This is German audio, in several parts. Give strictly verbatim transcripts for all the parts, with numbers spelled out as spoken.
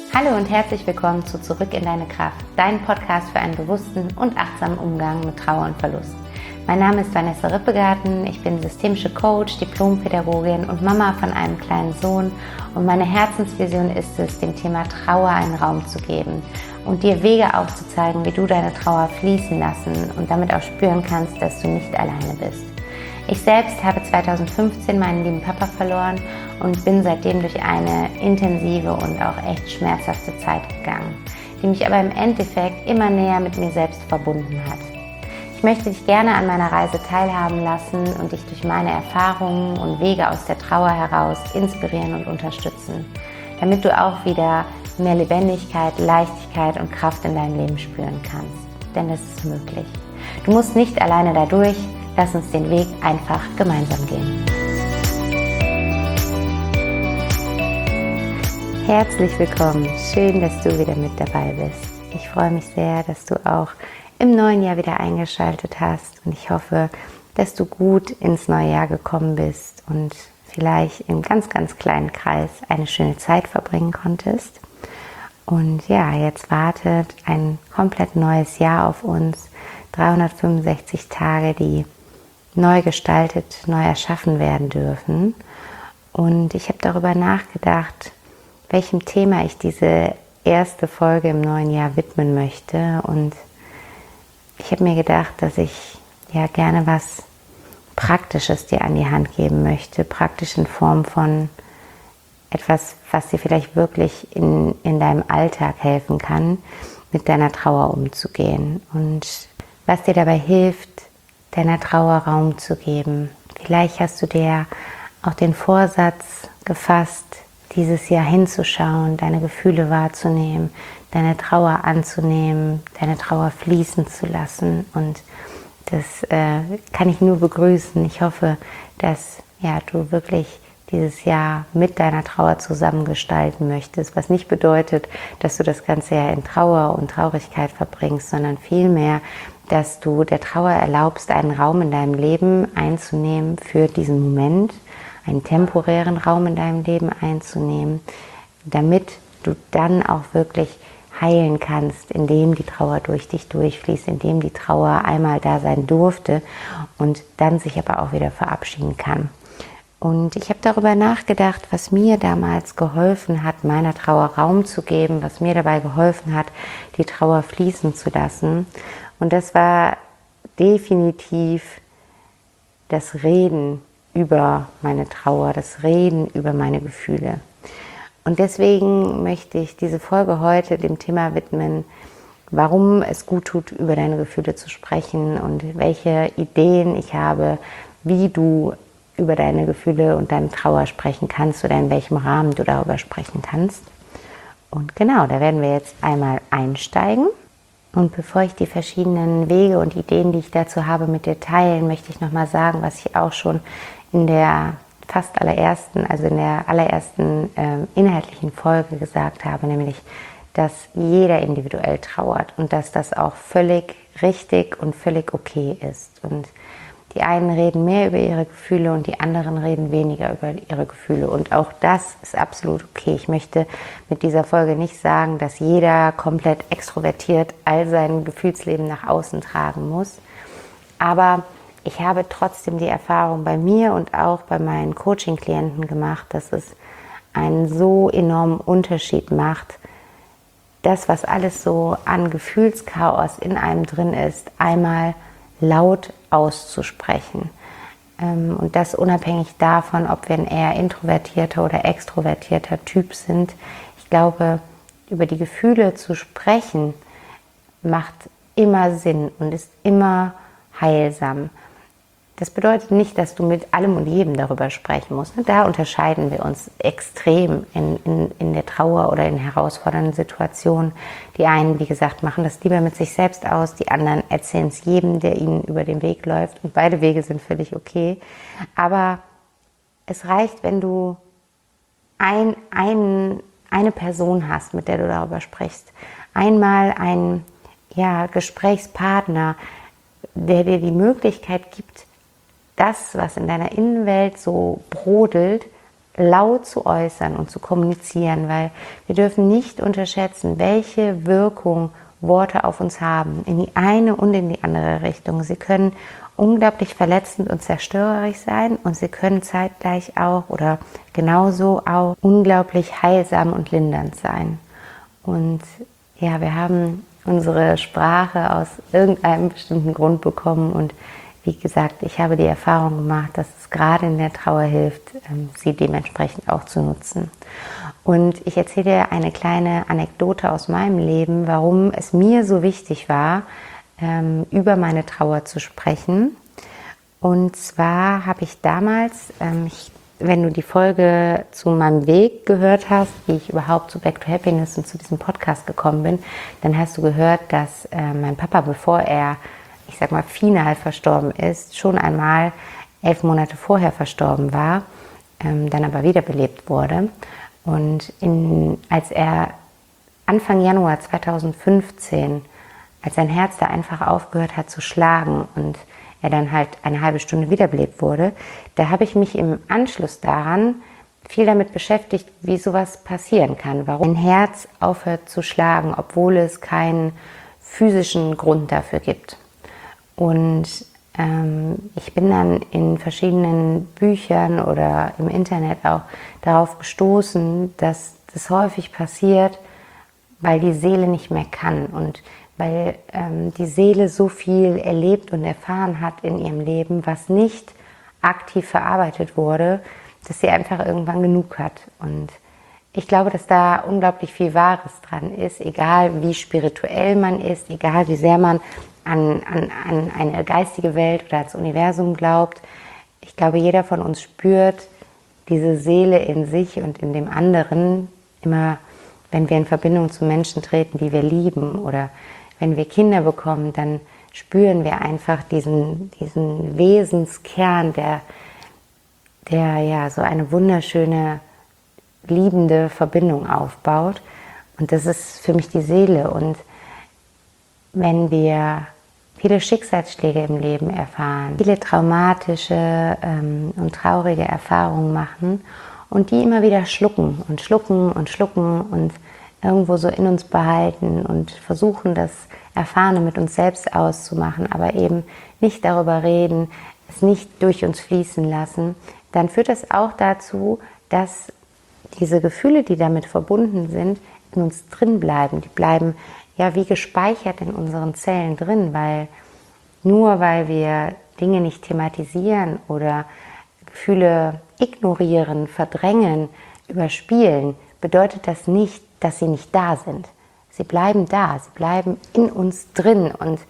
Hallo und herzlich willkommen zu Zurück in deine Kraft, dein Podcast für einen bewussten und achtsamen Umgang mit Trauer und Verlust. Mein Name ist Vanessa Rippegarten, ich bin systemische Coach, Diplompädagogin und Mama von einem kleinen Sohn und meine Herzensvision ist es, dem Thema Trauer einen Raum zu geben und dir Wege aufzuzeigen, wie du deine Trauer fließen lassen und damit auch spüren kannst, dass du nicht alleine bist. Ich selbst habe zweitausendfünfzehn meinen lieben Papa verloren und bin seitdem durch eine intensive und auch echt schmerzhafte Zeit gegangen, die mich aber im Endeffekt immer näher mit mir selbst verbunden hat. Ich möchte dich gerne an meiner Reise teilhaben lassen und dich durch meine Erfahrungen und Wege aus der Trauer heraus inspirieren und unterstützen, damit du auch wieder mehr Lebendigkeit, Leichtigkeit und Kraft in deinem Leben spüren kannst. Denn das ist möglich. Du musst nicht alleine dadurch. Lass uns den Weg einfach gemeinsam gehen. Herzlich willkommen. Schön, dass du wieder mit dabei bist. Ich freue mich sehr, dass du auch im neuen Jahr wieder eingeschaltet hast und ich hoffe, dass du gut ins neue Jahr gekommen bist und vielleicht im ganz, ganz kleinen Kreis eine schöne Zeit verbringen konntest. Und ja, jetzt wartet ein komplett neues Jahr auf uns. dreihundertfünfundsechzig Tage, die neu gestaltet, neu erschaffen werden dürfen. Und ich habe darüber nachgedacht, welchem Thema ich diese erste Folge im neuen Jahr widmen möchte. Und ich habe mir gedacht, dass ich ja gerne was Praktisches dir an die Hand geben möchte. Praktisch in Form von etwas, was dir vielleicht wirklich in, in deinem Alltag helfen kann, mit deiner Trauer umzugehen. Und was dir dabei hilft, deiner Trauer Raum zu geben. Vielleicht hast du dir auch den Vorsatz gefasst, dieses Jahr hinzuschauen, deine Gefühle wahrzunehmen, deine Trauer anzunehmen, deine Trauer fließen zu lassen. Und das äh, kann ich nur begrüßen. Ich hoffe, dass ja, du wirklich dieses Jahr mit deiner Trauer zusammen gestalten möchtest, was nicht bedeutet, dass du das ganze Jahr in Trauer und Traurigkeit verbringst, sondern vielmehr, dass du der Trauer erlaubst, einen Raum in deinem Leben einzunehmen für diesen Moment, einen temporären Raum in deinem Leben einzunehmen, damit du dann auch wirklich heilen kannst, indem die Trauer durch dich durchfließt, indem die Trauer einmal da sein durfte und dann sich aber auch wieder verabschieden kann. Und ich habe darüber nachgedacht, was mir damals geholfen hat, meiner Trauer Raum zu geben, was mir dabei geholfen hat, die Trauer fließen zu lassen. Und das war definitiv das Reden über meine Trauer, das Reden über meine Gefühle. Und deswegen möchte ich diese Folge heute dem Thema widmen, warum es gut tut, über deine Gefühle zu sprechen und welche Ideen ich habe, wie du über deine Gefühle und deine Trauer sprechen kannst oder in welchem Rahmen du darüber sprechen kannst. Und genau, da werden wir jetzt einmal einsteigen. Und bevor ich die verschiedenen Wege und Ideen, die ich dazu habe, mit dir teilen, möchte ich nochmal sagen, was ich auch schon in der fast allerersten, also in der allerersten äh, inhaltlichen Folge gesagt habe, nämlich, dass jeder individuell trauert und dass das auch völlig richtig und völlig okay ist. Und die einen reden mehr über ihre Gefühle und die anderen reden weniger über ihre Gefühle. Und auch das ist absolut okay. Ich möchte mit dieser Folge nicht sagen, dass jeder komplett extrovertiert all sein Gefühlsleben nach außen tragen muss. Aber ich habe trotzdem die Erfahrung bei mir und auch bei meinen Coaching-Klienten gemacht, dass es einen so enormen Unterschied macht, das, was alles so an Gefühlschaos in einem drin ist, einmal laut auszusprechen. Und das unabhängig davon, ob wir ein eher introvertierter oder extrovertierter Typ sind. Ich glaube, über die Gefühle zu sprechen, macht immer Sinn und ist immer heilsam. Das bedeutet nicht, dass du mit allem und jedem darüber sprechen musst. Da unterscheiden wir uns extrem in, in, in der Trauer oder in herausfordernden Situationen. Die einen, wie gesagt, machen das lieber mit sich selbst aus, die anderen erzählen es jedem, der ihnen über den Weg läuft. Und beide Wege sind völlig okay. Aber es reicht, wenn du ein, ein, eine Person hast, mit der du darüber sprichst. Einmal einen ja, Gesprächspartner, der dir die Möglichkeit gibt, das, was in deiner Innenwelt so brodelt, laut zu äußern und zu kommunizieren, weil wir dürfen nicht unterschätzen, welche Wirkung Worte auf uns haben, in die eine und in die andere Richtung. Sie können unglaublich verletzend und zerstörerisch sein und sie können zeitgleich auch oder genauso auch unglaublich heilsam und lindernd sein. Und ja, wir haben unsere Sprache aus irgendeinem bestimmten Grund bekommen und wie gesagt, ich habe die Erfahrung gemacht, dass es gerade in der Trauer hilft, sie dementsprechend auch zu nutzen. Und ich erzähle dir eine kleine Anekdote aus meinem Leben, warum es mir so wichtig war, über meine Trauer zu sprechen. Und zwar habe ich damals, ich, wenn du die Folge zu meinem Weg gehört hast, wie ich überhaupt zu Back to Happiness und zu diesem Podcast gekommen bin, dann hast du gehört, dass mein Papa, bevor er ich sag mal, final verstorben ist, schon einmal elf Monate vorher verstorben war, ähm, dann aber wiederbelebt wurde. Und in, als er Anfang Januar zweitausendfünfzehn, als sein Herz da einfach aufgehört hat zu schlagen und er dann halt eine halbe Stunde wiederbelebt wurde, da habe ich mich im Anschluss daran viel damit beschäftigt, wie sowas passieren kann. Warum ein Herz aufhört zu schlagen, obwohl es keinen physischen Grund dafür gibt. Und ähm, ich bin dann in verschiedenen Büchern oder im Internet auch darauf gestoßen, dass das häufig passiert, weil die Seele nicht mehr kann und weil ähm, die Seele so viel erlebt und erfahren hat in ihrem Leben, was nicht aktiv verarbeitet wurde, dass sie einfach irgendwann genug hat. Und ich glaube, dass da unglaublich viel Wahres dran ist, egal wie spirituell man ist, egal wie sehr man An, an, an eine geistige Welt oder ans Universum glaubt. Ich glaube, jeder von uns spürt diese Seele in sich und in dem anderen immer, wenn wir in Verbindung zu Menschen treten, die wir lieben oder wenn wir Kinder bekommen, dann spüren wir einfach diesen, diesen Wesenskern, der, der ja so eine wunderschöne, liebende Verbindung aufbaut. Und das ist für mich die Seele. Und wenn wir viele Schicksalsschläge im Leben erfahren, viele traumatische ähm, und traurige Erfahrungen machen und die immer wieder schlucken und schlucken und schlucken und irgendwo so in uns behalten und versuchen, das Erfahrene mit uns selbst auszumachen, aber eben nicht darüber reden, es nicht durch uns fließen lassen, dann führt das auch dazu, dass diese Gefühle, die damit verbunden sind, in uns drin bleiben. Die bleiben ja wie gespeichert in unseren Zellen drin, weil nur weil wir Dinge nicht thematisieren oder Gefühle ignorieren, verdrängen, überspielen, bedeutet das nicht, dass sie nicht da sind. Sie bleiben da, sie bleiben in uns drin und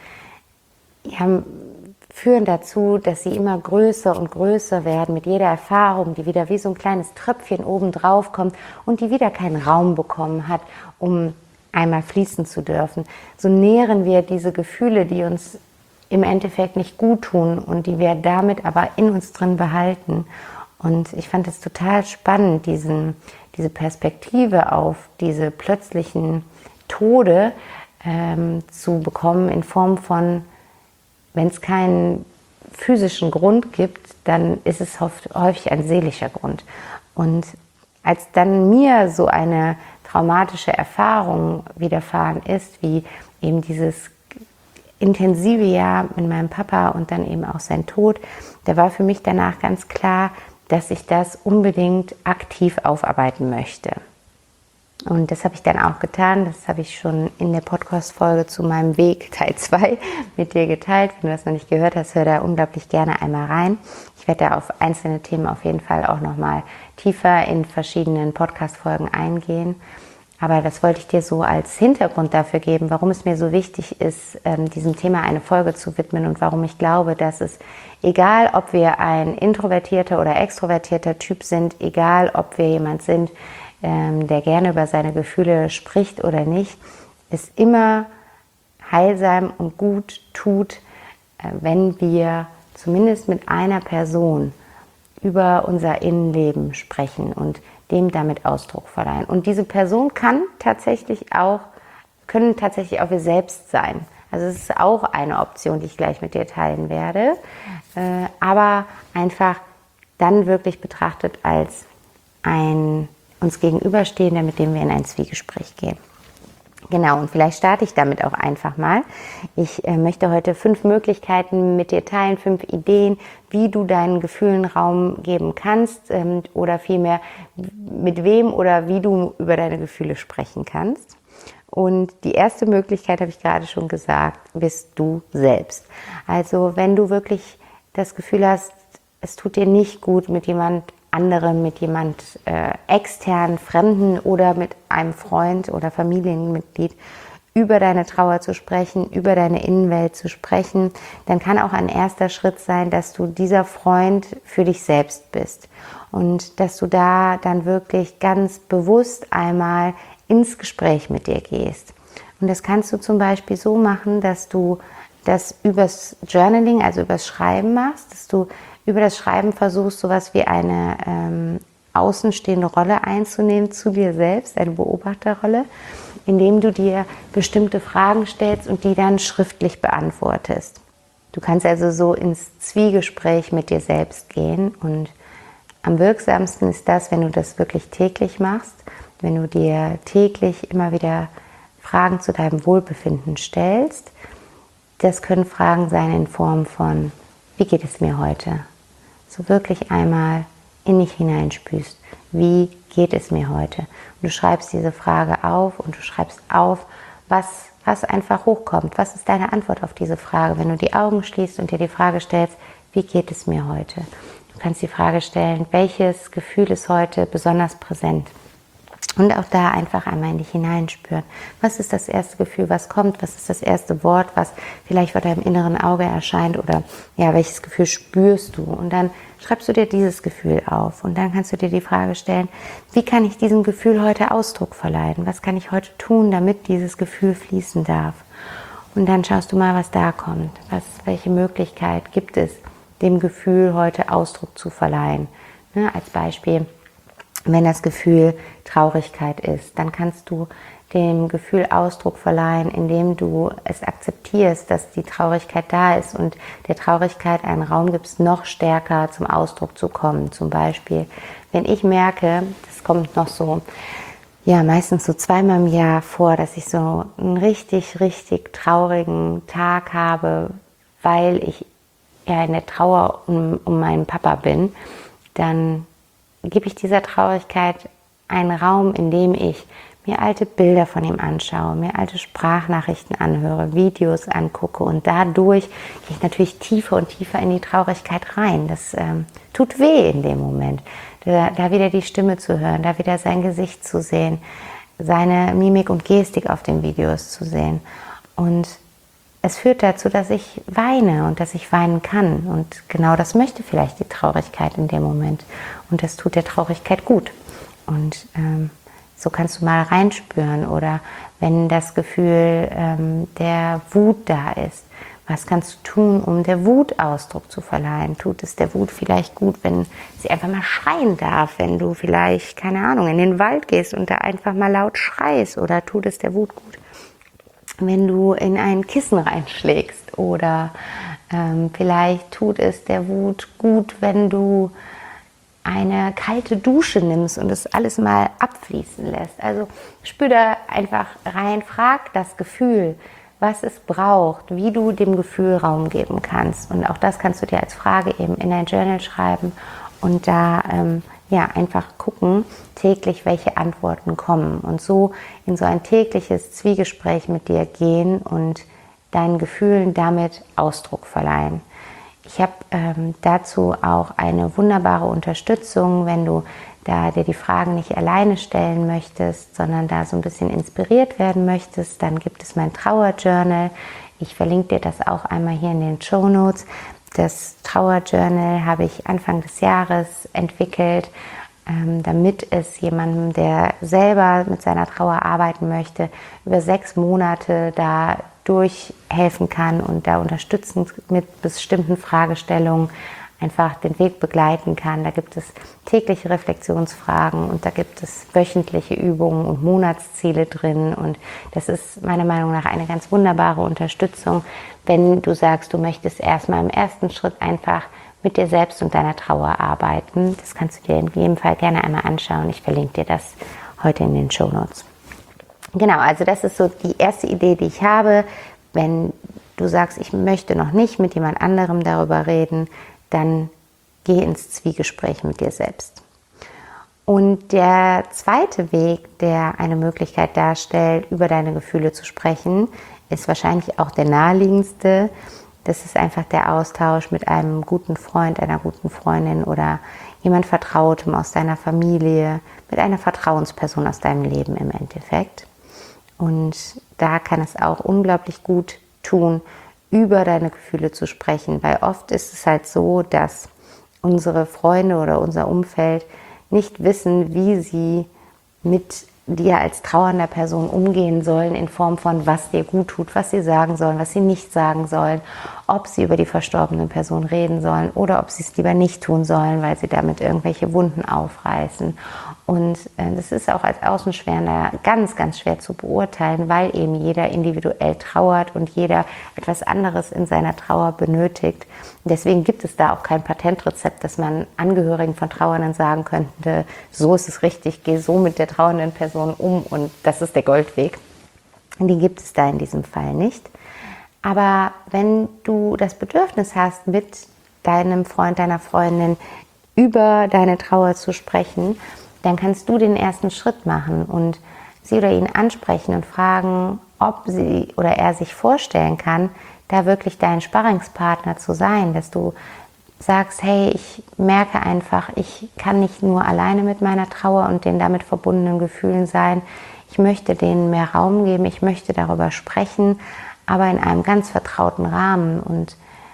ja, führen dazu, dass sie immer größer und größer werden mit jeder Erfahrung, die wieder wie so ein kleines Tröpfchen oben drauf kommt und die wieder keinen Raum bekommen hat, um einmal fließen zu dürfen. So nähren wir diese Gefühle, die uns im Endeffekt nicht gut tun und die wir damit aber in uns drin behalten. Und ich fand es total spannend, diesen, diese Perspektive auf diese plötzlichen Tode ähm, zu bekommen in Form von, wenn es keinen physischen Grund gibt, dann ist es häufig ein seelischer Grund. Und als dann mir so eine traumatische Erfahrung widerfahren ist, wie eben dieses intensive Jahr mit meinem Papa und dann eben auch sein Tod, da war für mich danach ganz klar, dass ich das unbedingt aktiv aufarbeiten möchte. Und das habe ich dann auch getan, das habe ich schon in der Podcast-Folge zu meinem Weg Teil zwei mit dir geteilt. Wenn du das noch nicht gehört hast, hör da unglaublich gerne einmal rein. Ich werde da auf einzelne Themen auf jeden Fall auch nochmal tiefer in verschiedenen Podcast-Folgen eingehen. Aber das wollte ich dir so als Hintergrund dafür geben, warum es mir so wichtig ist, diesem Thema eine Folge zu widmen und warum ich glaube, dass es, egal ob wir ein introvertierter oder extrovertierter Typ sind, egal ob wir jemand sind, der gerne über seine Gefühle spricht oder nicht, es immer heilsam und gut tut, wenn wir zumindest mit einer Person über unser Innenleben sprechen und dem damit Ausdruck verleihen. Und diese Person kann tatsächlich auch, können tatsächlich auch wir selbst sein. Also es ist auch eine Option, die ich gleich mit dir teilen werde, aber einfach dann wirklich betrachtet als ein uns Gegenüberstehender, mit dem wir in ein Zwiegespräch gehen. Genau, und vielleicht starte ich damit auch einfach mal. Ich äh, möchte heute fünf Möglichkeiten mit dir teilen, fünf Ideen, wie du deinen Gefühlen Raum geben kannst ähm, oder vielmehr mit wem oder wie du über deine Gefühle sprechen kannst. Und die erste Möglichkeit, habe ich gerade schon gesagt, bist du selbst. Also wenn du wirklich das Gefühl hast, es tut dir nicht gut, mit jemand anderem, mit jemand äh, extern, Fremden oder mit einem Freund oder Familienmitglied über deine Trauer zu sprechen, über deine Innenwelt zu sprechen, dann kann auch ein erster Schritt sein, dass du dieser Freund für dich selbst bist und dass du da dann wirklich ganz bewusst einmal ins Gespräch mit dir gehst. Und das kannst du zum Beispiel so machen, dass du das übers Journaling, also übers Schreiben machst, dass du über das Schreiben versuchst, sowas wie eine ähm, außenstehende Rolle einzunehmen zu dir selbst, eine Beobachterrolle, indem du dir bestimmte Fragen stellst und die dann schriftlich beantwortest. Du kannst also so ins Zwiegespräch mit dir selbst gehen und am wirksamsten ist das, wenn du das wirklich täglich machst, wenn du dir täglich immer wieder Fragen zu deinem Wohlbefinden stellst. Das können Fragen sein in Form von, wie geht es mir heute? So wirklich einmal in dich hineinspürst, wie geht es mir heute? Und du schreibst diese Frage auf und du schreibst auf, was, was einfach hochkommt. Was ist deine Antwort auf diese Frage? Wenn du die Augen schließt und dir die Frage stellst, wie geht es mir heute? Du kannst die Frage stellen, welches Gefühl ist heute besonders präsent? Und auch da einfach einmal in dich hineinspüren. Was ist das erste Gefühl, was kommt? Was ist das erste Wort, was vielleicht vor deinem inneren Auge erscheint? Oder ja, welches Gefühl spürst du? Und dann schreibst du dir dieses Gefühl auf. Und dann kannst du dir die Frage stellen, wie kann ich diesem Gefühl heute Ausdruck verleihen? Was kann ich heute tun, damit dieses Gefühl fließen darf? Und dann schaust du mal, was da kommt. Was, welche Möglichkeit gibt es, dem Gefühl heute Ausdruck zu verleihen? Ne, als Beispiel, wenn das Gefühl Traurigkeit ist, dann kannst du dem Gefühl Ausdruck verleihen, indem du es akzeptierst, dass die Traurigkeit da ist und der Traurigkeit einen Raum gibst, noch stärker zum Ausdruck zu kommen. Zum Beispiel, wenn ich merke, das kommt noch so, ja, meistens so zweimal im Jahr vor, dass ich so einen richtig, richtig traurigen Tag habe, weil ich ja in der Trauer um, um meinen Papa bin, dann gebe ich dieser Traurigkeit einen Raum, in dem ich mir alte Bilder von ihm anschaue, mir alte Sprachnachrichten anhöre, Videos angucke und dadurch gehe ich natürlich tiefer und tiefer in die Traurigkeit rein. Das ähm, tut weh in dem Moment, da, da wieder die Stimme zu hören, da wieder sein Gesicht zu sehen, seine Mimik und Gestik auf den Videos zu sehen. Und es führt dazu, dass ich weine und dass ich weinen kann. Und genau das möchte vielleicht die Traurigkeit in dem Moment. Und das tut der Traurigkeit gut. Und ähm, so kannst du mal reinspüren. Oder wenn das Gefühl ähm, der Wut da ist, was kannst du tun, um der Wut Ausdruck zu verleihen? Tut es der Wut vielleicht gut, wenn sie einfach mal schreien darf? Wenn du vielleicht, keine Ahnung, in den Wald gehst und da einfach mal laut schreist? Oder tut es der Wut gut, wenn du in ein Kissen reinschlägst? Oder ähm, vielleicht tut es der Wut gut, wenn du eine kalte Dusche nimmst und es alles mal abfließen lässt. Also spür da einfach rein, frag das Gefühl, was es braucht, wie du dem Gefühl Raum geben kannst. Und auch das kannst du dir als Frage eben in dein Journal schreiben und da ähm, ja, einfach gucken, täglich, welche Antworten kommen. Und so in so ein tägliches Zwiegespräch mit dir gehen und deinen Gefühlen damit Ausdruck verleihen. Ich habe ähm, dazu auch eine wunderbare Unterstützung, wenn du da dir die Fragen nicht alleine stellen möchtest, sondern da so ein bisschen inspiriert werden möchtest, dann gibt es mein Trauerjournal. Ich verlinke dir das auch einmal hier in den Shownotes. Das Trauerjournal habe ich Anfang des Jahres entwickelt, ähm, damit es jemandem, der selber mit seiner Trauer arbeiten möchte, über sechs Monate da durchhelfen kann und da unterstützend mit bestimmten Fragestellungen einfach den Weg begleiten kann. Da gibt es tägliche Reflexionsfragen und da gibt es wöchentliche Übungen und Monatsziele drin. Und das ist meiner Meinung nach eine ganz wunderbare Unterstützung, wenn du sagst, du möchtest erstmal im ersten Schritt einfach mit dir selbst und deiner Trauer arbeiten. Das kannst du dir in jedem Fall gerne einmal anschauen. Ich verlinke dir das heute in den Shownotes. Genau, also das ist so die erste Idee, die ich habe. Wenn du sagst, ich möchte noch nicht mit jemand anderem darüber reden, dann geh ins Zwiegespräch mit dir selbst. Und der zweite Weg, der eine Möglichkeit darstellt, über deine Gefühle zu sprechen, ist wahrscheinlich auch der naheliegendste. Das ist einfach der Austausch mit einem guten Freund, einer guten Freundin oder jemand Vertrautem aus deiner Familie, mit einer Vertrauensperson aus deinem Leben im Endeffekt. Und da kann es auch unglaublich gut tun, über deine Gefühle zu sprechen, weil oft ist es halt so, dass unsere Freunde oder unser Umfeld nicht wissen, wie sie mit dir als trauernder Person umgehen sollen, in Form von, was dir gut tut, was sie sagen sollen, was sie nicht sagen sollen, ob sie über die verstorbene Person reden sollen oder ob sie es lieber nicht tun sollen, weil sie damit irgendwelche Wunden aufreißen. Und äh, das ist auch als Außenstehender ganz, ganz schwer zu beurteilen, weil eben jeder individuell trauert und jeder etwas anderes in seiner Trauer benötigt. Deswegen gibt es da auch kein Patentrezept, dass man Angehörigen von Trauernden sagen könnte, so ist es richtig, geh so mit der trauernden Person um und das ist der Goldweg. Den gibt es da in diesem Fall nicht. Aber wenn du das Bedürfnis hast, mit deinem Freund, deiner Freundin über deine Trauer zu sprechen, dann kannst du den ersten Schritt machen und sie oder ihn ansprechen und fragen, ob sie oder er sich vorstellen kann, da wirklich dein Sparringspartner zu sein, dass du sagst, hey, ich merke einfach, ich kann nicht nur alleine mit meiner Trauer und den damit verbundenen Gefühlen sein, ich möchte denen mehr Raum geben, ich möchte darüber sprechen, aber in einem ganz vertrauten Rahmen. Und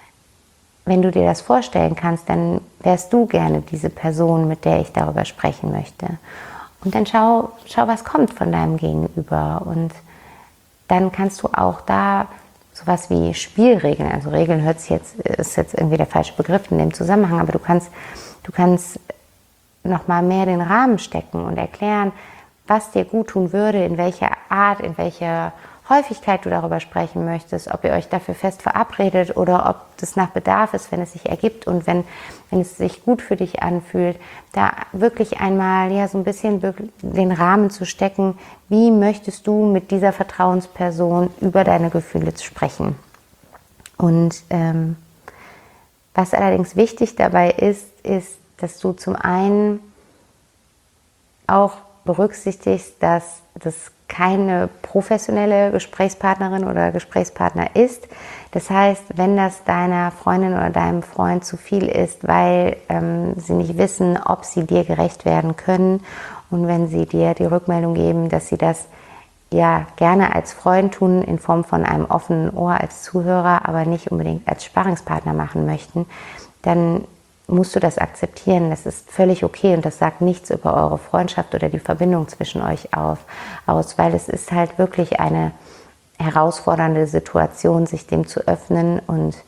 wenn du dir das vorstellen kannst, dann wärst du gerne diese Person, mit der ich darüber sprechen möchte. Und dann schau, schau, was kommt von deinem Gegenüber. Und dann kannst du auch da sowas wie Spielregeln, also Regeln hört sich jetzt, ist jetzt irgendwie der falsche Begriff in dem Zusammenhang, aber du kannst, du kannst nochmal mehr den Rahmen stecken und erklären, was dir gut tun würde, in welcher Art, in welcher Häufigkeit du darüber sprechen möchtest, ob ihr euch dafür fest verabredet oder ob das nach Bedarf ist, wenn es sich ergibt und wenn, wenn es sich gut für dich anfühlt, da wirklich einmal ja so ein bisschen den Rahmen zu stecken, wie möchtest du mit dieser Vertrauensperson über deine Gefühle sprechen. Und ähm, was allerdings wichtig dabei ist, ist, dass du zum einen auch berücksichtigst, dass das keine professionelle Gesprächspartnerin oder Gesprächspartner ist. Das heißt, wenn das deiner Freundin oder deinem Freund zu viel ist, weil ähm, sie nicht wissen, ob sie dir gerecht werden können und wenn sie dir die Rückmeldung geben, dass sie das ja gerne als Freund tun, in Form von einem offenen Ohr als Zuhörer, aber nicht unbedingt als Sparringspartner machen möchten, dann musst du das akzeptieren. Das ist völlig okay und das sagt nichts über eure Freundschaft oder die Verbindung zwischen euch auf, aus, weil es ist halt wirklich eine herausfordernde Situation, sich dem zu öffnen und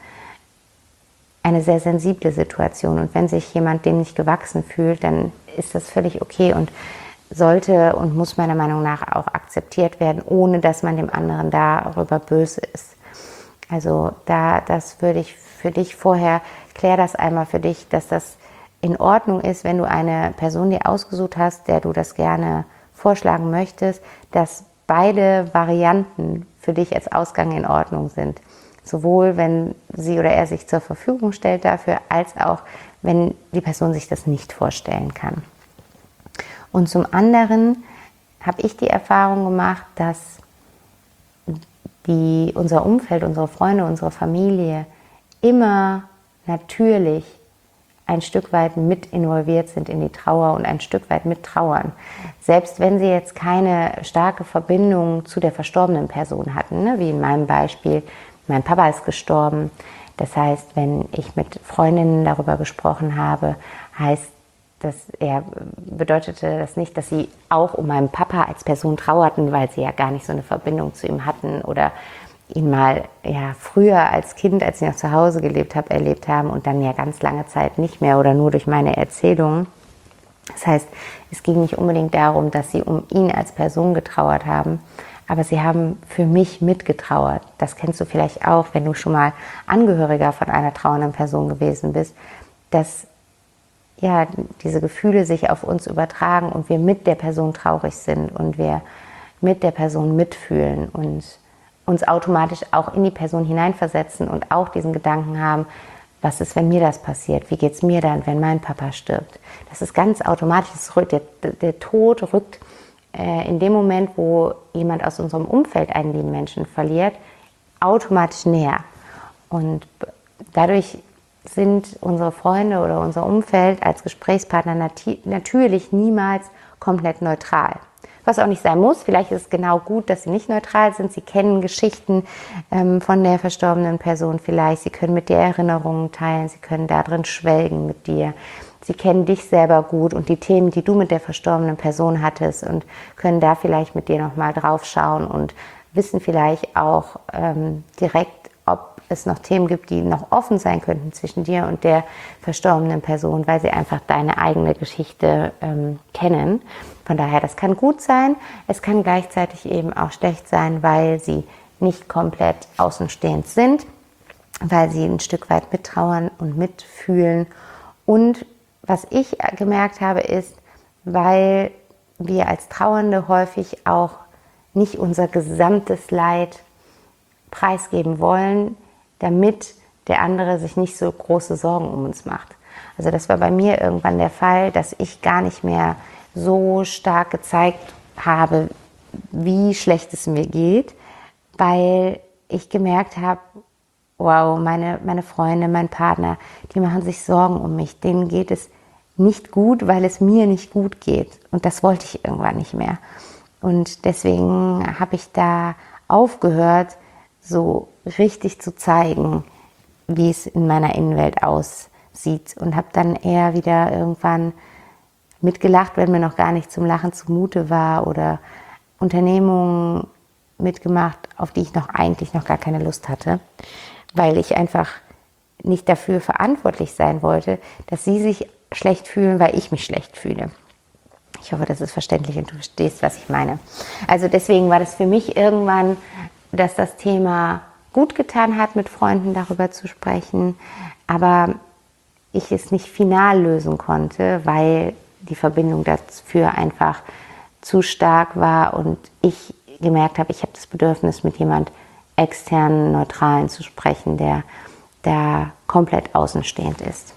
eine sehr sensible Situation. Und wenn sich jemand dem nicht gewachsen fühlt, dann ist das völlig okay und sollte und muss meiner Meinung nach auch akzeptiert werden, ohne dass man dem anderen darüber böse ist. Also da, das würde ich für dich vorher, klär das einmal für dich, dass das in Ordnung ist, wenn du eine Person dir ausgesucht hast, der du das gerne vorschlagen möchtest, dass beide Varianten für dich als Ausgang in Ordnung sind. Sowohl wenn sie oder er sich zur Verfügung stellt dafür, als auch wenn die Person sich das nicht vorstellen kann. Und zum anderen habe ich die Erfahrung gemacht, dass die, unser Umfeld, unsere Freunde, unsere Familie immer natürlich ein Stück weit mit involviert sind in die Trauer und ein Stück weit mit trauern. Selbst wenn sie jetzt keine starke Verbindung zu der verstorbenen Person hatten, ne? Wie in meinem Beispiel, mein Papa ist gestorben. Das heißt, wenn ich mit Freundinnen darüber gesprochen habe, heißt das, ja, bedeutete das nicht, dass sie auch um meinen Papa als Person trauerten, weil sie ja gar nicht so eine Verbindung zu ihm hatten oder ihn mal ja früher als Kind, als ich noch zu Hause gelebt habe, erlebt haben und dann ja ganz lange Zeit nicht mehr oder nur durch meine Erzählungen. Das heißt, es ging nicht unbedingt darum, dass sie um ihn als Person getrauert haben, aber sie haben für mich mitgetrauert. Das kennst du vielleicht auch, wenn du schon mal Angehöriger von einer trauernden Person gewesen bist, dass ja, diese Gefühle sich auf uns übertragen und wir mit der Person traurig sind und wir mit der Person mitfühlen und uns automatisch auch in die Person hineinversetzen und auch diesen Gedanken haben, was ist, wenn mir das passiert? Wie geht es mir dann, wenn mein Papa stirbt? Das ist ganz automatisch. Der, der Tod rückt äh, in dem Moment, wo jemand aus unserem Umfeld einen lieben Menschen verliert, automatisch näher. Und dadurch sind unsere Freunde oder unser Umfeld als Gesprächspartner nat- natürlich niemals komplett neutral. Was auch nicht sein muss. Vielleicht ist es genau gut, dass sie nicht neutral sind. Sie kennen Geschichten ähm, von der verstorbenen Person vielleicht. Sie können mit dir Erinnerungen teilen. Sie können da drin schwelgen mit dir. Sie kennen dich selber gut und die Themen, die du mit der verstorbenen Person hattest und können da vielleicht mit dir nochmal drauf schauen und wissen vielleicht auch ähm, direkt, ob es noch Themen gibt, die noch offen sein könnten zwischen dir und der verstorbenen Person, weil sie einfach deine eigene Geschichte ähm, kennen. Von daher, das kann gut sein. Es kann gleichzeitig eben auch schlecht sein, weil sie nicht komplett außenstehend sind, weil sie ein Stück weit mittrauern und mitfühlen. Und was ich gemerkt habe, ist, weil wir als Trauernde häufig auch nicht unser gesamtes Leid preisgeben wollen, damit der andere sich nicht so große Sorgen um uns macht. Also das war bei mir irgendwann der Fall, dass ich gar nicht mehr so stark gezeigt habe, wie schlecht es mir geht, weil ich gemerkt habe, wow, meine, meine Freunde, mein Partner, die machen sich Sorgen um mich. Denen geht es nicht gut, weil es mir nicht gut geht. Und das wollte ich irgendwann nicht mehr. Und deswegen habe ich da aufgehört, so richtig zu zeigen, wie es in meiner Innenwelt aussieht. Und habe dann eher wieder irgendwann mitgelacht, wenn mir noch gar nicht zum Lachen zumute war oder Unternehmungen mitgemacht, auf die ich noch eigentlich noch gar keine Lust hatte, weil ich einfach nicht dafür verantwortlich sein wollte, dass sie sich schlecht fühlen, weil ich mich schlecht fühle. Ich hoffe, das ist verständlich und du verstehst, was ich meine. Also deswegen war das für mich irgendwann, dass das Thema gut getan hat, mit Freunden darüber zu sprechen, aber ich es nicht final lösen konnte, weil die Verbindung dafür einfach zu stark war und ich gemerkt habe, ich habe das Bedürfnis, mit jemand externen, neutralen zu sprechen, der da komplett außenstehend ist.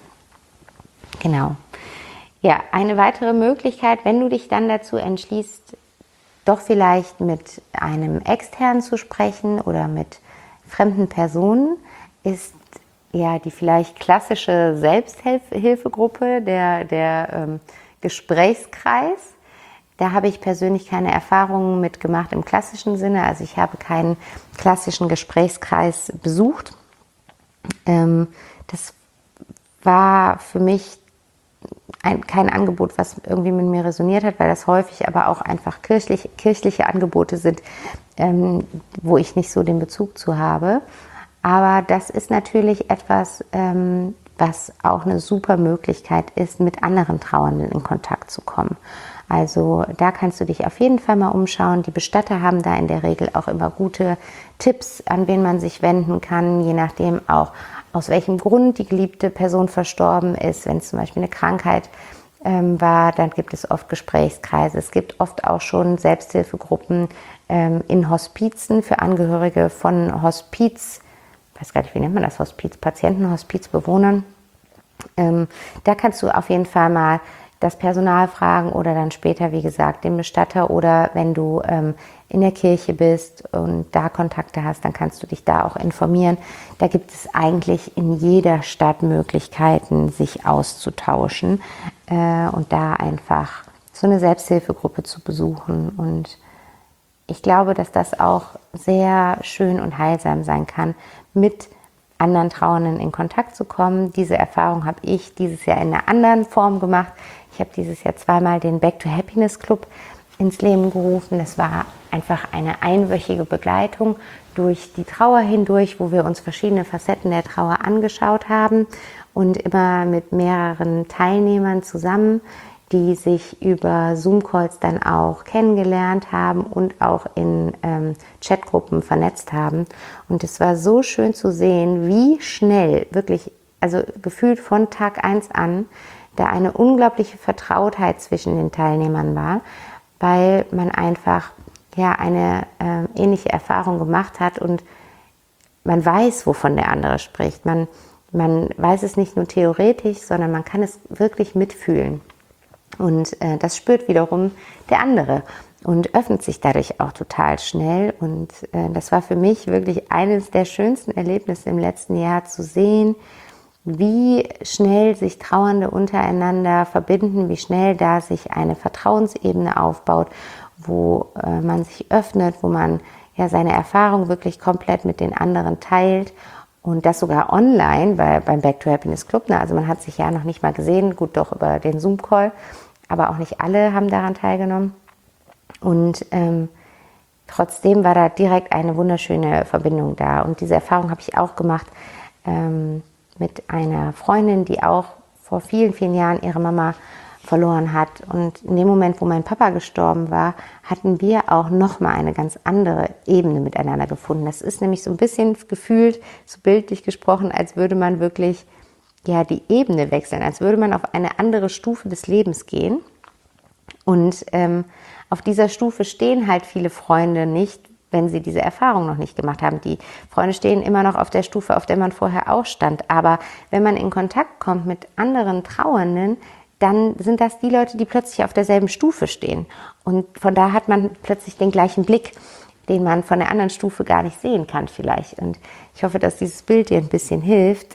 Genau. Ja, eine weitere Möglichkeit, wenn du dich dann dazu entschließt, doch vielleicht mit einem Externen zu sprechen oder mit fremden Personen, ist ja die vielleicht klassische Selbsthilfegruppe, der, der ähm, Gesprächskreis. Da habe ich persönlich keine Erfahrungen mit gemacht im klassischen Sinne. Also ich habe keinen klassischen Gesprächskreis besucht. Ähm, das war für mich ein, kein Angebot, was irgendwie mit mir resoniert hat, weil das häufig aber auch einfach kirchlich, kirchliche Angebote sind, ähm, wo ich nicht so den Bezug zu habe. Aber das ist natürlich etwas, ähm, was auch eine super Möglichkeit ist, mit anderen Trauernden in Kontakt zu kommen. Also da kannst du dich auf jeden Fall mal umschauen. Die Bestatter haben da in der Regel auch immer gute Tipps, an wen man sich wenden kann, je nachdem auch, aus welchem Grund die geliebte Person verstorben ist. Wenn es zum Beispiel eine Krankheit ähm, war, dann gibt es oft Gesprächskreise. Es gibt oft auch schon Selbsthilfegruppen ähm, in Hospizen für Angehörige von Hospiz, ich weiß gar nicht, wie nennt man das, Hospizpatienten, Hospizbewohnern. Ähm, da kannst du auf jeden Fall mal das Personal fragen oder dann später, wie gesagt, den Bestatter, oder wenn du ähm, in der Kirche bist und da Kontakte hast, dann kannst du dich da auch informieren. Da gibt es eigentlich in jeder Stadt Möglichkeiten, sich auszutauschen äh, und da einfach so eine Selbsthilfegruppe zu besuchen. Und ich glaube, dass das auch sehr schön und heilsam sein kann, mit anderen Trauernden in Kontakt zu kommen. Diese Erfahrung habe ich dieses Jahr in einer anderen Form gemacht. Ich habe dieses Jahr zweimal den Back to Happiness Club ins Leben gerufen. Das war einfach eine einwöchige Begleitung durch die Trauer hindurch, wo wir uns verschiedene Facetten der Trauer angeschaut haben und immer mit mehreren Teilnehmern zusammen, die sich über Zoom-Calls dann auch kennengelernt haben und auch in ähm, Chatgruppen vernetzt haben. Und es war so schön zu sehen, wie schnell, wirklich also gefühlt von Tag eins an, da eine unglaubliche Vertrautheit zwischen den Teilnehmern war, weil man einfach ja eine äh, ähnliche Erfahrung gemacht hat und man weiß, wovon der andere spricht. Man, man weiß es nicht nur theoretisch, sondern man kann es wirklich mitfühlen. Und äh, das spürt wiederum der andere und öffnet sich dadurch auch total schnell. Und äh, das war für mich wirklich eines der schönsten Erlebnisse im letzten Jahr, zu sehen, wie schnell sich Trauernde untereinander verbinden, wie schnell da sich eine Vertrauensebene aufbaut, wo äh, man sich öffnet, wo man ja seine Erfahrung wirklich komplett mit den anderen teilt. Und das sogar online bei, beim Back to Happiness Club. Ne? Also man hat sich ja noch nicht mal gesehen, gut doch über den Zoom-Call, aber auch nicht alle haben daran teilgenommen. Und ähm, trotzdem war da direkt eine wunderschöne Verbindung da. Und diese Erfahrung habe ich auch gemacht ähm, mit einer Freundin, die auch vor vielen, vielen Jahren ihre Mama verloren hat. Und in dem Moment, wo mein Papa gestorben war, hatten wir auch nochmal eine ganz andere Ebene miteinander gefunden. Das ist nämlich so ein bisschen gefühlt, so bildlich gesprochen, als würde man wirklich ja die Ebene wechseln, als würde man auf eine andere Stufe des Lebens gehen. Und ähm, auf dieser Stufe stehen halt viele Freunde nicht, wenn sie diese Erfahrung noch nicht gemacht haben. Die Freunde stehen immer noch auf der Stufe, auf der man vorher auch stand. Aber wenn man in Kontakt kommt mit anderen Trauernden, dann sind das die Leute, die plötzlich auf derselben Stufe stehen. Und von da hat man plötzlich den gleichen Blick, den man von der anderen Stufe gar nicht sehen kann vielleicht. Und ich hoffe, dass dieses Bild dir ein bisschen hilft.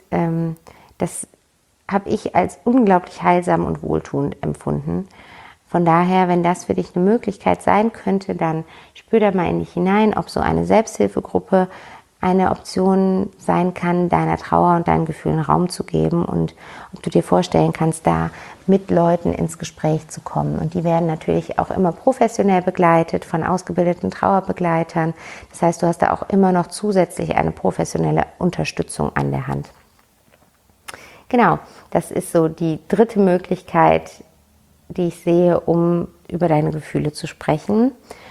Das habe ich als unglaublich heilsam und wohltuend empfunden. Von daher, wenn das für dich eine Möglichkeit sein könnte, dann spür da mal in dich hinein, ob so eine Selbsthilfegruppe eine Option sein kann, deiner Trauer und deinen Gefühlen Raum zu geben und ob du dir vorstellen kannst, da mit Leuten ins Gespräch zu kommen. Und die werden natürlich auch immer professionell begleitet von ausgebildeten Trauerbegleitern. Das heißt, du hast da auch immer noch zusätzlich eine professionelle Unterstützung an der Hand. Genau, das ist so die dritte Möglichkeit, die ich sehe, um über deine Gefühle zu sprechen.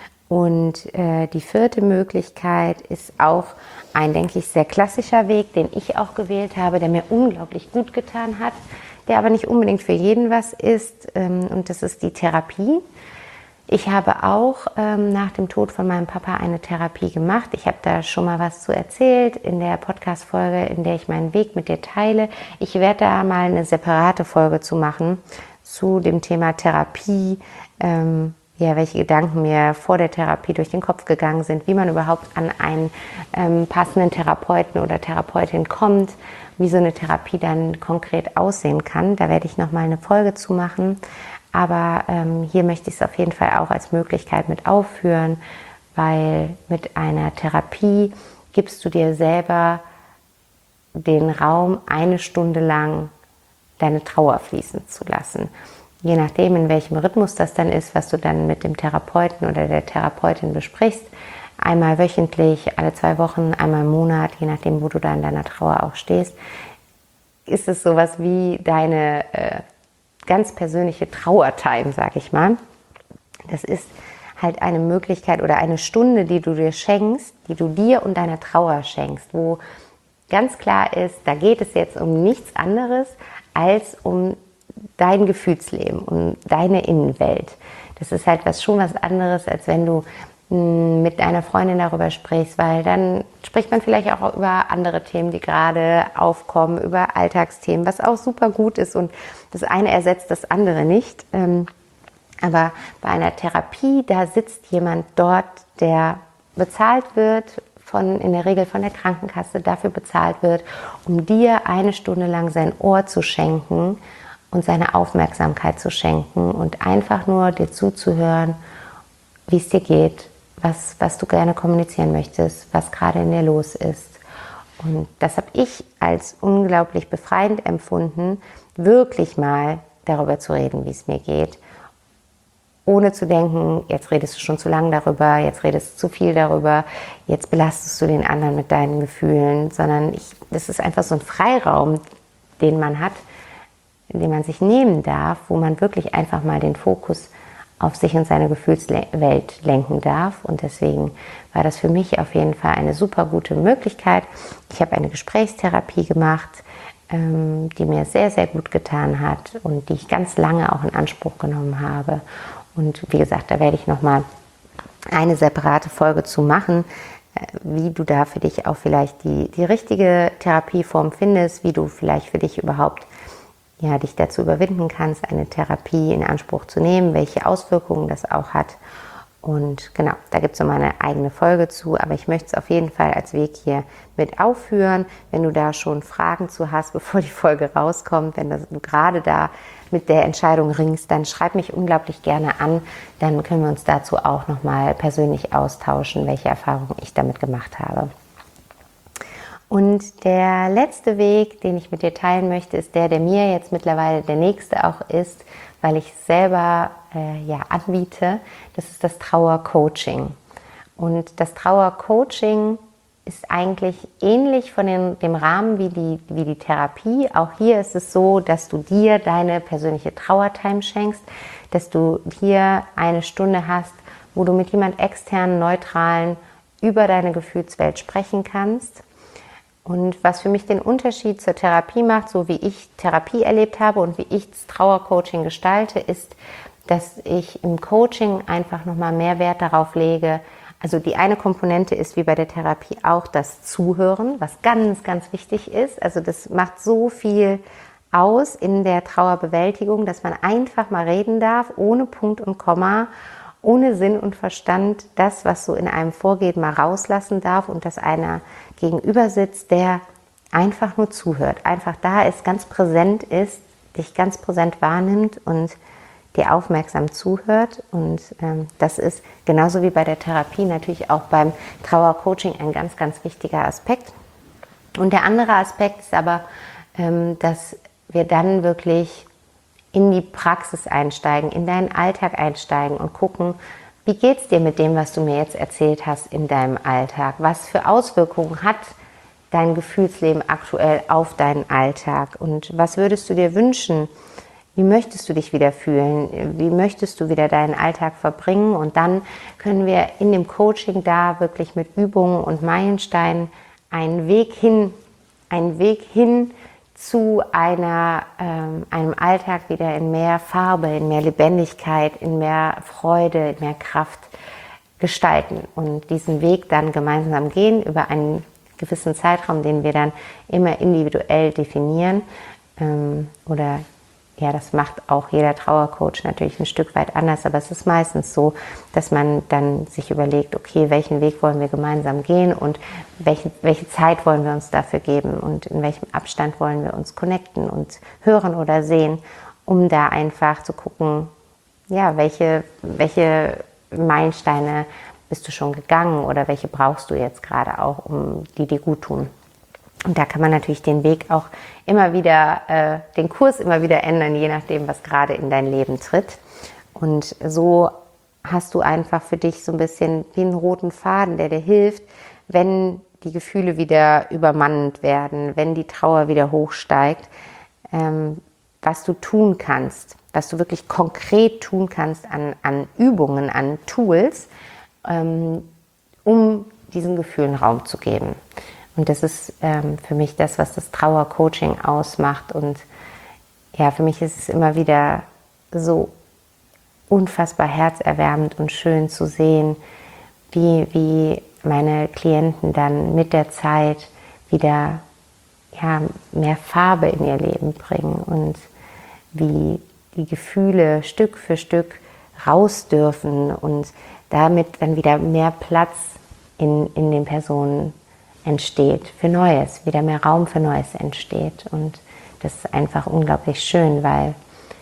Und äh, die vierte Möglichkeit ist auch ein, denke ich, sehr klassischer Weg, den ich auch gewählt habe, der mir unglaublich gut getan hat, der aber nicht unbedingt für jeden was ist. Ähm, und das ist die Therapie. Ich habe auch ähm, nach dem Tod von meinem Papa eine Therapie gemacht. Ich habe da schon mal was zu erzählt in der Podcast-Folge, in der ich meinen Weg mit dir teile. Ich werde da mal eine separate Folge zu machen, zu dem Thema Therapie, ähm, ja, welche Gedanken mir vor der Therapie durch den Kopf gegangen sind, wie man überhaupt an einen ähm, passenden Therapeuten oder Therapeutin kommt, wie so eine Therapie dann konkret aussehen kann. Da werde ich nochmal eine Folge zu machen. Aber ähm, hier möchte ich es auf jeden Fall auch als Möglichkeit mit aufführen, weil mit einer Therapie gibst du dir selber den Raum, eine Stunde lang deine Trauer fließen zu lassen. Je nachdem, in welchem Rhythmus das dann ist, was du dann mit dem Therapeuten oder der Therapeutin besprichst, einmal wöchentlich, alle zwei Wochen, einmal im Monat, je nachdem, wo du da in deiner Trauer auch stehst, ist es sowas wie deine äh, ganz persönliche Trauertime, sag ich mal. Das ist halt eine Möglichkeit oder eine Stunde, die du dir schenkst, die du dir und deiner Trauer schenkst, wo ganz klar ist, da geht es jetzt um nichts anderes als um dein Gefühlsleben, um deine Innenwelt. Das ist halt was schon was anderes, als wenn du mh, mit einer Freundin darüber sprichst, weil dann spricht man vielleicht auch über andere Themen, die gerade aufkommen, über Alltagsthemen, was auch super gut ist und das eine ersetzt das andere nicht. Ähm, aber bei einer Therapie, da sitzt jemand dort, der bezahlt wird, von, in der Regel von der Krankenkasse dafür bezahlt wird, um dir eine Stunde lang sein Ohr zu schenken und seine Aufmerksamkeit zu schenken und einfach nur dir zuzuhören, wie es dir geht, was, was du gerne kommunizieren möchtest, was gerade in dir los ist. Und das habe ich als unglaublich befreiend empfunden, wirklich mal darüber zu reden, wie es mir geht, ohne zu denken, jetzt redest du schon zu lange darüber, jetzt redest du zu viel darüber, jetzt belastest du den anderen mit deinen Gefühlen, sondern ich, das ist einfach so ein Freiraum, den man hat, den man sich nehmen darf, wo man wirklich einfach mal den Fokus auf sich und seine Gefühlswelt lenken darf. Und deswegen war das für mich auf jeden Fall eine super gute Möglichkeit. Ich habe eine Gesprächstherapie gemacht, ähm, die mir sehr, sehr gut getan hat und die ich ganz lange auch in Anspruch genommen habe. Und wie gesagt, da werde ich nochmal eine separate Folge zu machen, wie du da für dich auch vielleicht die, die richtige Therapieform findest, wie du vielleicht für dich überhaupt ja, dich dazu überwinden kannst, eine Therapie in Anspruch zu nehmen, welche Auswirkungen das auch hat. Und genau, da gibt es noch mal eine eigene Folge zu, aber ich möchte es auf jeden Fall als Weg hier mit aufführen. Wenn du da schon Fragen zu hast, bevor die Folge rauskommt, wenn du gerade da mit der Entscheidung ringst, dann schreib mich unglaublich gerne an. Dann können wir uns dazu auch nochmal persönlich austauschen, welche Erfahrungen ich damit gemacht habe. Und der letzte Weg, den ich mit dir teilen möchte, ist der, der mir jetzt mittlerweile der nächste auch ist, weil ich selber äh, ja, anbiete. Das ist das Trauercoaching. Und das Trauercoaching ist eigentlich ähnlich von den, dem Rahmen wie die, wie die Therapie. Auch hier ist es so, dass du dir deine persönliche Trauertime schenkst, dass du hier eine Stunde hast, wo du mit jemand externen, neutralen über deine Gefühlswelt sprechen kannst. Und was für mich den Unterschied zur Therapie macht, so wie ich Therapie erlebt habe und wie ich das Trauercoaching gestalte, ist, dass ich im Coaching einfach nochmal mehr Wert darauf lege. Also die eine Komponente ist wie bei der Therapie auch das Zuhören, was ganz, ganz wichtig ist. Also das macht so viel aus in der Trauerbewältigung, dass man einfach mal reden darf, ohne Punkt und Komma, ohne Sinn und Verstand, das, was so in einem vorgeht, mal rauslassen darf und dass einer gegenüber sitzt, der einfach nur zuhört, einfach da ist, ganz präsent ist, dich ganz präsent wahrnimmt und dir aufmerksam zuhört. Und ähm, das ist genauso wie bei der Therapie natürlich auch beim Trauercoaching ein ganz, ganz wichtiger Aspekt. Und der andere Aspekt ist aber, ähm, dass wir dann wirklich in die Praxis einsteigen, in deinen Alltag einsteigen und gucken, wie geht es dir mit dem, was du mir jetzt erzählt hast in deinem Alltag? Was für Auswirkungen hat dein Gefühlsleben aktuell auf deinen Alltag? Und was würdest du dir wünschen? Wie möchtest du dich wieder fühlen? Wie möchtest du wieder deinen Alltag verbringen? Und dann können wir in dem Coaching da wirklich mit Übungen und Meilensteinen einen Weg hin, einen Weg hin zu einer, ähm, einem Alltag wieder in mehr Farbe, in mehr Lebendigkeit, in mehr Freude, in mehr Kraft gestalten und diesen Weg dann gemeinsam gehen über einen gewissen Zeitraum, den wir dann immer individuell definieren. Ähm, oder ja, das macht auch jeder Trauercoach natürlich ein Stück weit anders, aber es ist meistens so, dass man dann sich überlegt, okay, welchen Weg wollen wir gemeinsam gehen und welche, welche Zeit wollen wir uns dafür geben und in welchem Abstand wollen wir uns connecten und hören oder sehen, um da einfach zu gucken, ja, welche, welche Meilensteine bist du schon gegangen oder welche brauchst du jetzt gerade auch, um die dir gut tun. Und da kann man natürlich den Weg auch immer wieder, äh, den Kurs immer wieder ändern, je nachdem, was gerade in dein Leben tritt. Und so hast du einfach für dich so ein bisschen wie einen roten Faden, der dir hilft, wenn die Gefühle wieder übermannend werden, wenn die Trauer wieder hochsteigt, ähm, was du tun kannst, was du wirklich konkret tun kannst an, an Übungen, an Tools, ähm, um diesen Gefühlen Raum zu geben. Und das ist ähm, für mich das, was das Trauercoaching ausmacht. Und ja, für mich ist es immer wieder so unfassbar herzerwärmend und schön zu sehen, wie, wie meine Klienten dann mit der Zeit wieder ja, mehr Farbe in ihr Leben bringen und wie die Gefühle Stück für Stück raus dürfen und damit dann wieder mehr Platz in, in den Personen entsteht für Neues, wieder mehr Raum für Neues entsteht. Und das ist einfach unglaublich schön, weil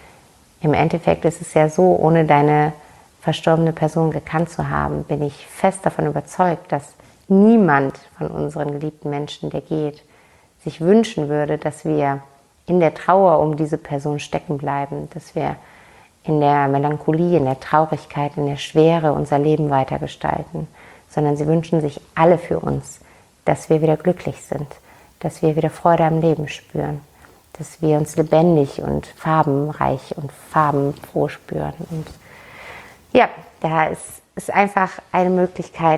im Endeffekt ist es ja so, ohne deine verstorbene Person gekannt zu haben, bin ich fest davon überzeugt, dass niemand von unseren geliebten Menschen, der geht, sich wünschen würde, dass wir in der Trauer um diese Person stecken bleiben, dass wir in der Melancholie, in der Traurigkeit, in der Schwere unser Leben weitergestalten, sondern sie wünschen sich alle für uns, dass wir wieder glücklich sind, dass wir wieder Freude am Leben spüren, dass wir uns lebendig und farbenreich und farbenfroh spüren. Und ja, da ist, ist einfach eine Möglichkeit,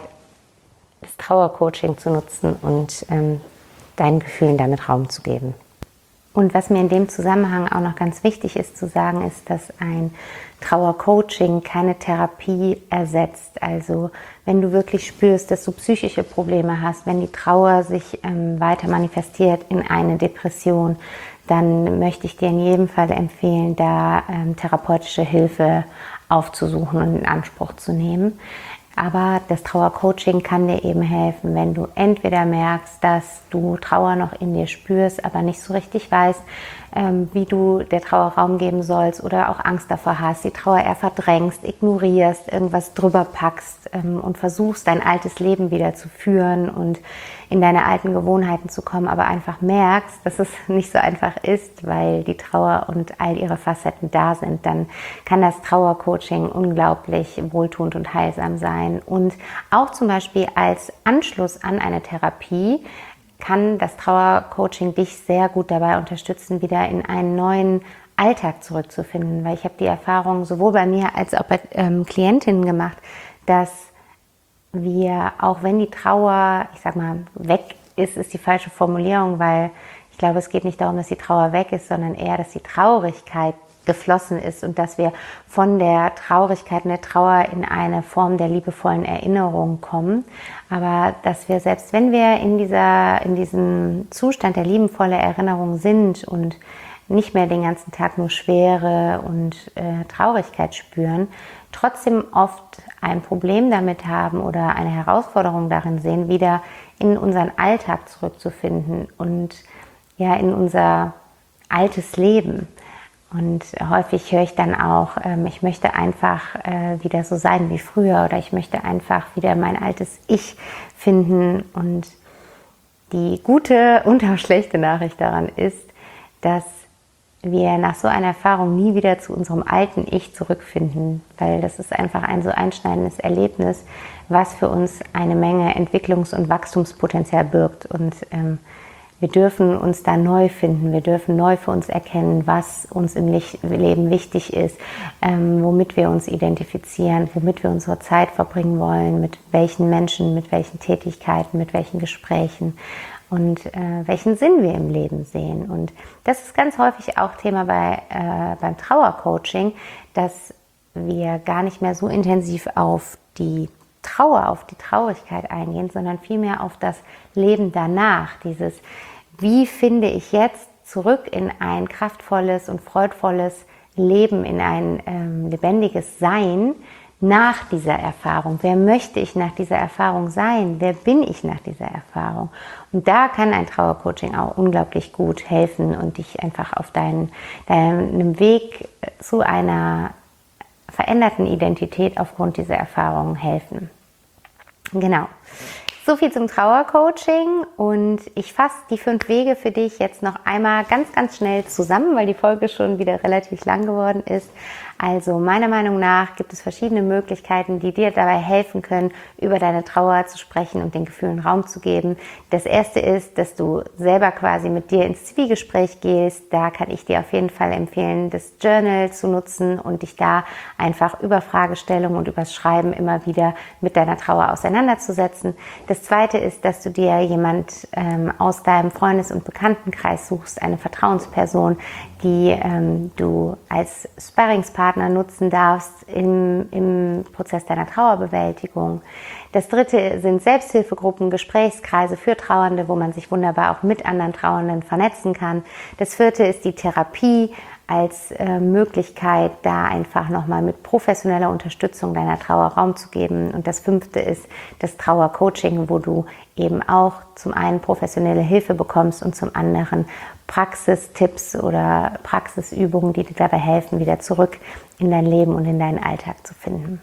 das Trauercoaching zu nutzen und ähm, deinen Gefühlen damit Raum zu geben. Und was mir in dem Zusammenhang auch noch ganz wichtig ist zu sagen, ist, dass ein Trauercoaching keine Therapie ersetzt. Also wenn du wirklich spürst, dass du psychische Probleme hast, wenn die Trauer sich ähm, weiter manifestiert in eine Depression, dann möchte ich dir in jedem Fall empfehlen, da ähm, therapeutische Hilfe aufzusuchen und in Anspruch zu nehmen. Aber das Trauercoaching kann dir eben helfen, wenn du entweder merkst, dass du Trauer noch in dir spürst, aber nicht so richtig weißt, ähm, wie du der Trauer Raum geben sollst oder auch Angst davor hast, die Trauer eher verdrängst, ignorierst, irgendwas drüber packst ähm, und versuchst, dein altes Leben wieder zu führen und in deine alten Gewohnheiten zu kommen, aber einfach merkst, dass es nicht so einfach ist, weil die Trauer und all ihre Facetten da sind, dann kann das Trauercoaching unglaublich wohltuend und heilsam sein. Und auch zum Beispiel als Anschluss an eine Therapie kann das Trauercoaching dich sehr gut dabei unterstützen, wieder in einen neuen Alltag zurückzufinden, weil ich habe die Erfahrung sowohl bei mir als auch bei ähm, Klientinnen gemacht, dass wir, auch wenn die Trauer, ich sag mal, weg ist, ist die falsche Formulierung, weil ich glaube, es geht nicht darum, dass die Trauer weg ist, sondern eher, dass die Traurigkeit geflossen ist und dass wir von der Traurigkeit und der Trauer in eine Form der liebevollen Erinnerung kommen. Aber dass wir, selbst wenn wir in dieser, in diesem Zustand der liebevollen Erinnerung sind und nicht mehr den ganzen Tag nur Schwere und äh, Traurigkeit spüren, trotzdem oft ein Problem damit haben oder eine Herausforderung darin sehen, wieder in unseren Alltag zurückzufinden und ja in unser altes Leben. Und häufig höre ich dann auch, ähm, ich möchte einfach äh, wieder so sein wie früher oder ich möchte einfach wieder mein altes Ich finden. Und die gute und auch schlechte Nachricht daran ist, dass wir nach so einer Erfahrung nie wieder zu unserem alten Ich zurückfinden, weil das ist einfach ein so einschneidendes Erlebnis, was für uns eine Menge Entwicklungs- und Wachstumspotenzial birgt. Und ähm, wir dürfen uns da neu finden, wir dürfen neu für uns erkennen, was uns im Leben wichtig ist, ähm, womit wir uns identifizieren, womit wir unsere Zeit verbringen wollen, mit welchen Menschen, mit welchen Tätigkeiten, mit welchen Gesprächen und äh, welchen Sinn wir im Leben sehen. Und das ist ganz häufig auch Thema bei, äh, beim Trauercoaching, dass wir gar nicht mehr so intensiv auf die Trauer, auf die Traurigkeit eingehen, sondern vielmehr auf das Leben danach. Dieses, wie finde ich jetzt zurück in ein kraftvolles und freudvolles Leben, in ein ähm, lebendiges Sein, nach dieser Erfahrung. Wer möchte ich nach dieser Erfahrung sein? Wer bin ich nach dieser Erfahrung? Und da kann ein Trauercoaching auch unglaublich gut helfen und dich einfach auf deinen, deinem Weg zu einer veränderten Identität aufgrund dieser Erfahrungen helfen. Genau. So viel zum Trauercoaching und ich fasse die fünf Wege für dich jetzt noch einmal ganz, ganz schnell zusammen, weil die Folge schon wieder relativ lang geworden ist. Also meiner Meinung nach gibt es verschiedene Möglichkeiten, die dir dabei helfen können, über deine Trauer zu sprechen und den Gefühlen Raum zu geben. Das erste ist, dass du selber quasi mit dir ins Zwiegespräch gehst. Da kann ich dir auf jeden Fall empfehlen, das Journal zu nutzen und dich da einfach über Fragestellungen und übers Schreiben immer wieder mit deiner Trauer auseinanderzusetzen. Das zweite ist, dass du dir jemand ähm, aus deinem Freundes- und Bekanntenkreis suchst, eine Vertrauensperson, die ähm, du als Sparringspartner nutzen darfst im, im Prozess deiner Trauerbewältigung. Das dritte sind Selbsthilfegruppen, Gesprächskreise für Trauernde, wo man sich wunderbar auch mit anderen Trauernden vernetzen kann. Das vierte ist die Therapie als äh, Möglichkeit, da einfach nochmal mit professioneller Unterstützung deiner Trauer Raum zu geben. Und das fünfte ist das Trauercoaching, wo du eben auch zum einen professionelle Hilfe bekommst und zum anderen Praxistipps oder Praxisübungen, die dir dabei helfen, wieder zurück in dein Leben und in deinen Alltag zu finden.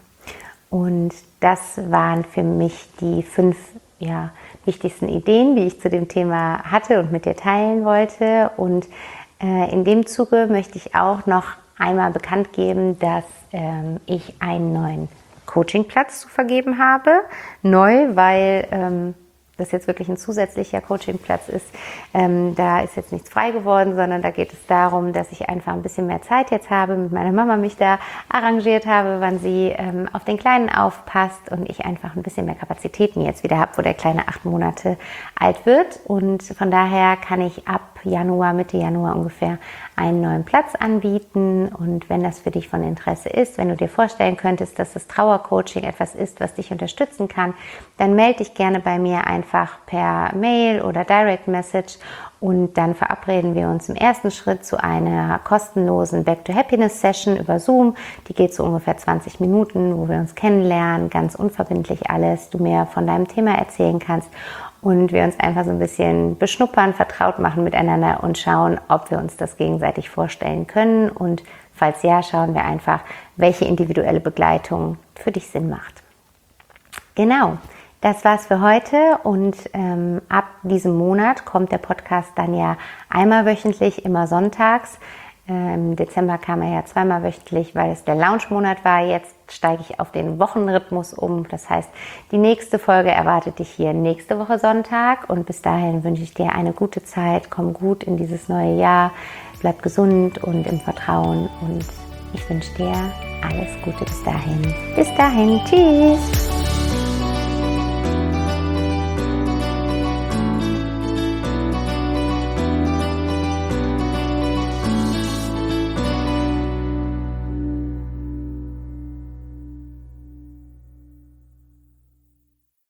Und das waren für mich die fünf ja, wichtigsten Ideen, die ich zu dem Thema hatte und mit dir teilen wollte. Und äh, in dem Zuge möchte ich auch noch einmal bekannt geben, dass ähm, ich einen neuen Coachingplatz zu vergeben habe. Neu, weil ähm, das jetzt wirklich ein zusätzlicher Coachingplatz ist. Ähm, da ist jetzt nichts frei geworden, sondern da geht es darum, dass ich einfach ein bisschen mehr Zeit jetzt habe, mit meiner Mama mich da arrangiert habe, wann sie ähm, auf den Kleinen aufpasst und ich einfach ein bisschen mehr Kapazitäten jetzt wieder habe, wo der Kleine acht Monate alt wird. Und von daher kann ich ab Januar, Mitte Januar ungefähr einen neuen Platz anbieten. Und wenn das für dich von Interesse ist, wenn du dir vorstellen könntest, dass das Trauercoaching etwas ist, was dich unterstützen kann, dann melde dich gerne bei mir einfach per Mail oder Direct Message und dann verabreden wir uns im ersten Schritt zu einer kostenlosen Back to Happiness Session über Zoom. Die geht so ungefähr zwanzig Minuten, wo wir uns kennenlernen, ganz unverbindlich alles, du mir von deinem Thema erzählen kannst und wir uns einfach so ein bisschen beschnuppern, vertraut machen miteinander und schauen, ob wir uns das gegenseitig vorstellen können. Und falls ja, schauen wir einfach, welche individuelle Begleitung für dich Sinn macht. Genau, das war's für heute und ähm, ab diesem Monat kommt der Podcast dann ja einmal wöchentlich, immer sonntags. Im Dezember kam er ja zweimal wöchentlich, weil es der Launch-Monat war. Jetzt steige ich auf den Wochenrhythmus um. Das heißt, die nächste Folge erwartet dich hier nächste Woche Sonntag. Und bis dahin wünsche ich dir eine gute Zeit. Komm gut in dieses neue Jahr. Bleib gesund und im Vertrauen. Und ich wünsche dir alles Gute bis dahin. Bis dahin. Tschüss.